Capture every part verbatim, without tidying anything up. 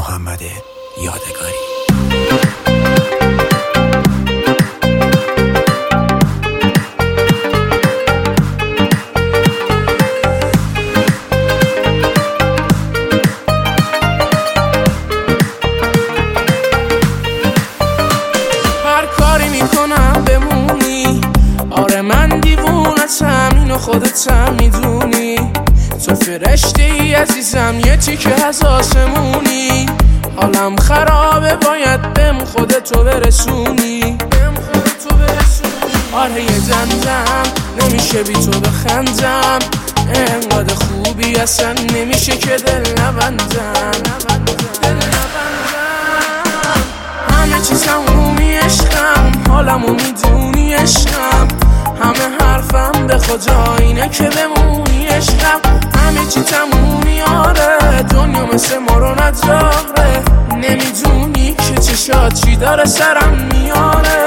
محمد یادگاری. هر کاری میکنم بمونی، آره من دیوونتم، اینو خودتم میدونی. تو فرشته ای عزیزم، یه تیکه از آسمونی. حالم خرابه باید بهم خودتو برسونی. آره یه زندم نمیشه بی تو بخندم، انقدر خوبی اصلا نمیشه که دل نبندم. همه چیز تمومی عشقم، حالمو میدونی عشقم. همه حرفم به خدا اینه که بمونی عشقم. همه چی تمومی آره، دنیا مثل ما رو نداره. نمیدونی که چشات چی داره سرم میاره.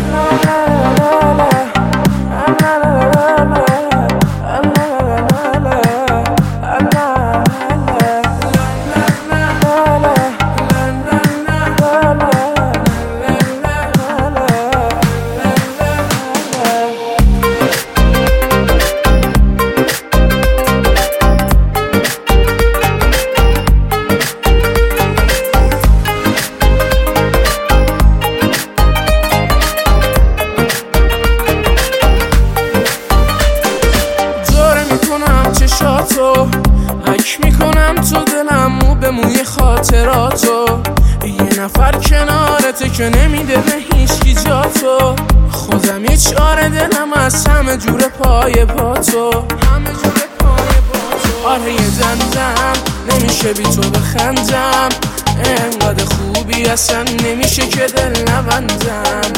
چشاتو حک میکنم تو دلم، مو به موی خاطراتو. یه نفر کنارته که نمیده به هیچکی جاتو. خودم یه چاره دلم از همه جور پای پاتو. همه جور پای پاتو. آره یه زندم نمیشه بی تو بخندم، انقدر خوبی اصلا نمیشه که دل نبندم.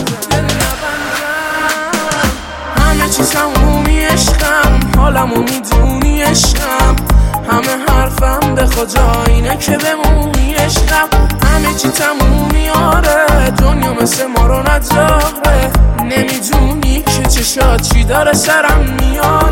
همه چیز تمومی عشقم، حالمو میدونی عشقم. همه حرفم به خدا اینه که بمونی عشقم. همه چی تمومی آره، دنیا مثل ما رو نداره. نمیدونی که چشات چی داره سرم میاره.